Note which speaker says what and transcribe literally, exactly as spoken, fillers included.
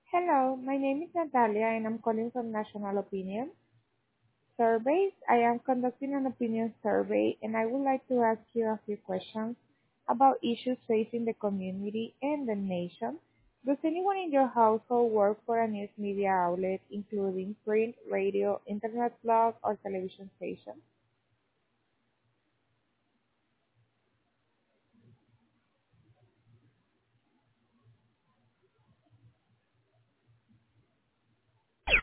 Speaker 1: Hello, my name is Natalia and I'm calling from National Opinion Surveys. I am conducting an opinion survey and I would like to ask you a few questions about issues facing the community and the nation. Does anyone in your household work for a news media outlet, including print, radio, internet blog, or television station?